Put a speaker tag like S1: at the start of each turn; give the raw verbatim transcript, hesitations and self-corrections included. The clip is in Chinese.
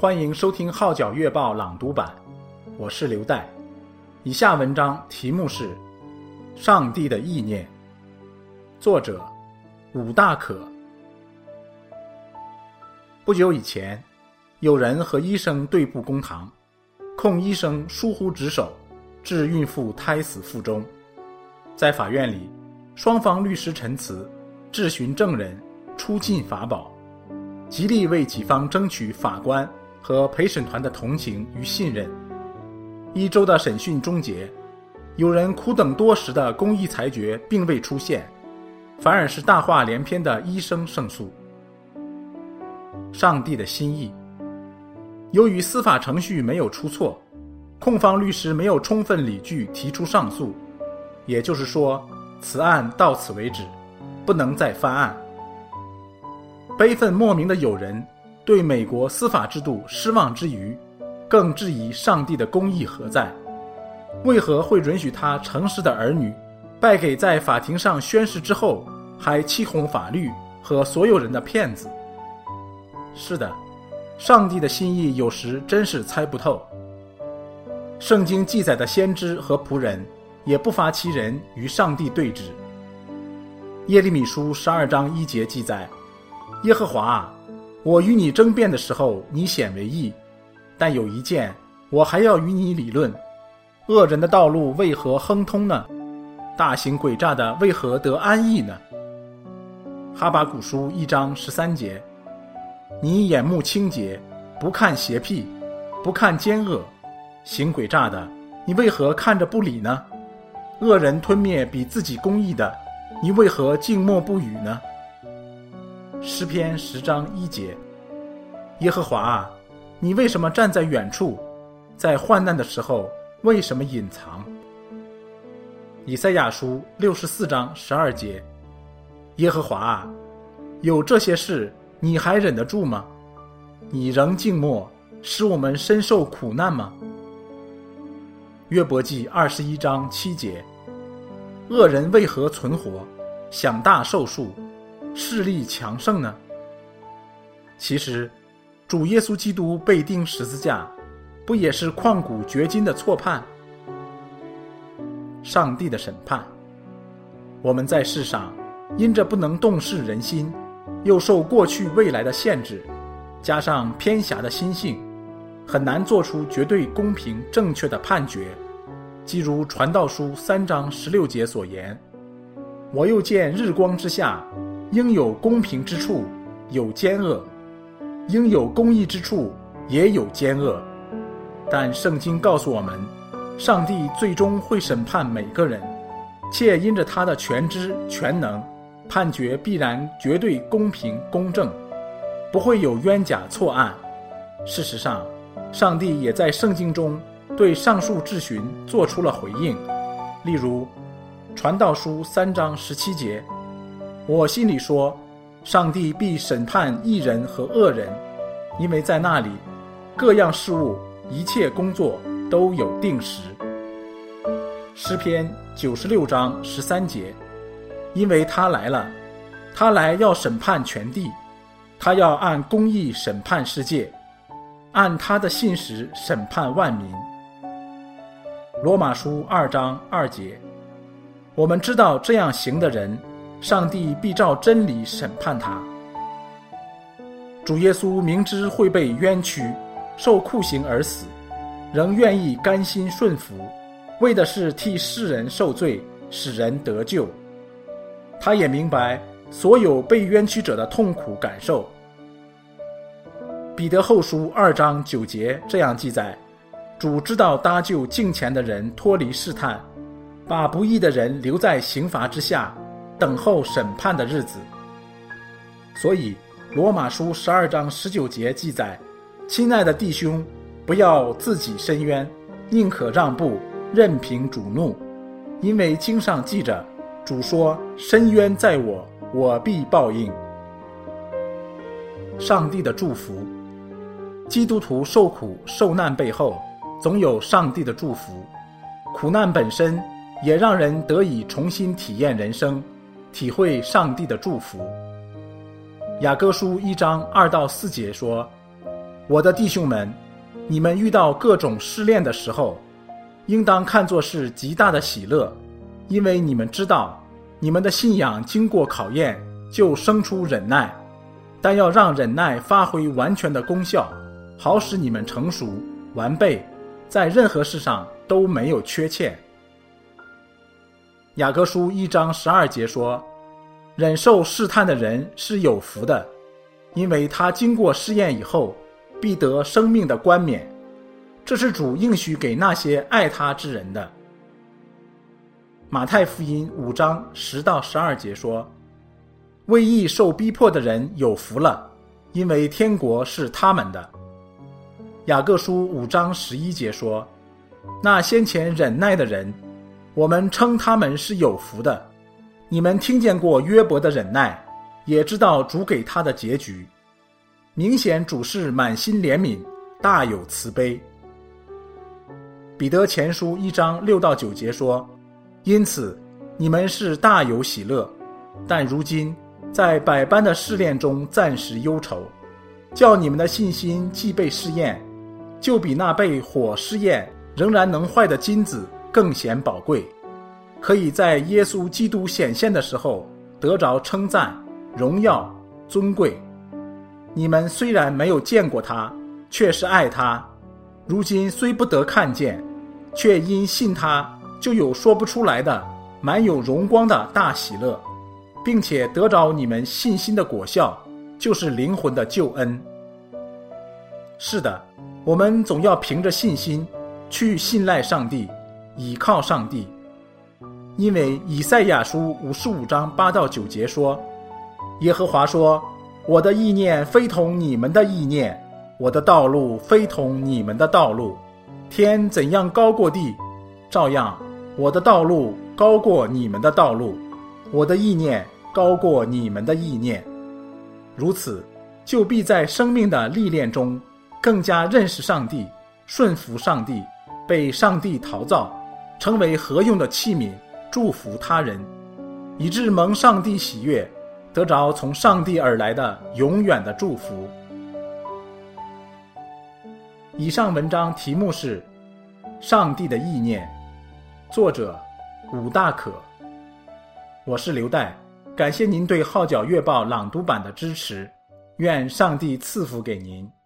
S1: 欢迎收听号角月报朗读版，我是刘岱。以下文章题目是《上帝的意念》，作者武大可。不久以前，有人和医生对簿公堂，控医生疏忽职守，致孕妇胎死腹中。在法院里，双方律师陈词，质询证人，出尽法宝，极力为己方争取法官和陪审团的同情与信任。一周的审讯终结，有人苦等多时的公义裁决并未出现，反而是大话连篇的医生胜诉。上帝的心意。由于司法程序没有出错，控方律师没有充分理据提出上诉，也就是说，此案到此为止，不能再翻案。悲愤莫名的友人对美国司法制度失望之余，更质疑上帝的公义何在？为何会允许他诚实的儿女败给在法庭上宣誓之后还欺哄法律和所有人的骗子？是的，上帝的心意有时真是猜不透。圣经记载的先知和仆人也不乏其人与上帝对峙。耶利米书十二章一节记载，耶和华啊，我与你争辩的时候，你显为义，但有一件，我还要与你理论：恶人的道路为何亨通呢？大行诡诈的为何得安逸呢？哈巴谷书一章十三节，你眼目清洁，不看邪僻，不看奸恶，行诡诈的，你为何看着不理呢？恶人吞灭比自己公义的，你为何静默不语呢？诗篇十章一节，耶和华啊，你为什么站在远处？在患难的时候，为什么隐藏？以赛亚书六十四章十二节，耶和华啊，有这些事，你还忍得住吗？你仍静默，使我们深受苦难吗？约伯记二十一章七节，恶人为何存活，享大寿数，势力强盛呢？其实主耶稣基督被钉十字架，不也是旷古绝今的错判？上帝的审判。我们在世上因着不能洞视人心，又受过去未来的限制，加上偏狭的心性，很难做出绝对公平正确的判决。即如传道书三章十六节所言，我又见日光之下，应有公平之处，有奸恶；应有公义之处，也有奸恶。但圣经告诉我们，上帝最终会审判每个人，且因着他的全知全能，判决必然绝对公平公正，不会有冤假错案。事实上，上帝也在圣经中对上述质询做出了回应。例如传道书三章十七节，我心里说，上帝必审判义人和恶人，因为在那里各样事物一切工作都有定时。诗篇九十六章十三节，因为他来了，他来要审判全地，他要按公义审判世界，按他的信实审判万民。罗马书二章二节，我们知道这样行的人，上帝必照真理审判他。主耶稣明知会被冤屈，受酷刑而死，仍愿意甘心顺服，为的是替世人受罪，使人得救。他也明白所有被冤屈者的痛苦感受。彼得后书二章九节这样记载，主知道搭救敬虔的人脱离试探，把不义的人留在刑罚之下，等候审判的日子。所以罗马书十二章十九节记载，亲爱的弟兄，不要自己伸冤，宁可让步，任凭主怒，因为经上记着，主说，伸冤在我，我必报应。上帝的祝福。基督徒受苦受难背后总有上帝的祝福，苦难本身也让人得以重新体验人生，体会上帝的祝福。雅各书一章二到四节说， 我的弟兄们，你们遇到各种试炼的时候，应当看作是极大的喜乐，因为你们知道，你们的信仰经过考验，就生出忍耐。但要让忍耐发挥完全的功效，好使你们成熟完备，在任何事上都没有缺欠。雅各书一章十二节说，忍受试探的人是有福的，因为他经过试验以后，必得生命的冠冕。这是主应许给那些爱他之人的。马太福音五章十到十二节说，为义受逼迫的人有福了，因为天国是他们的。雅各书五章十一节说，那先前忍耐的人，我们称他们是有福的。你们听见过约伯的忍耐，也知道主给他的结局。明显主是满心怜悯，大有慈悲。彼得前书一章六到九节说，因此你们是大有喜乐，但如今在百般的试炼中暂时忧愁，叫你们的信心既被试验，就比那被火试验仍然能坏的金子更显宝贵，可以在耶稣基督显现的时候得着称赞、荣耀、尊贵。你们虽然没有见过他，却是爱他，如今虽不得看见，却因信他，就有说不出来的满有荣光的大喜乐，并且得着你们信心的果效，就是灵魂的救恩。是的，我们总要凭着信心去信赖上帝，倚靠上帝。因为以赛亚书五十五章八到九节说，耶和华说，我的意念非同你们的意念，我的道路非同你们的道路。天怎样高过地，照样我的道路高过你们的道路，我的意念高过你们的意念。如此，就必在生命的历练中更加认识上帝，顺服上帝，被上帝陶造，成为合用的器皿，祝福他人，以致蒙上帝喜悦，得着从上帝而来的永远的祝福。以上文章题目是上帝的意念，作者武大可。我是刘岱，感谢您对号角月报朗读版的支持，愿上帝赐福给您。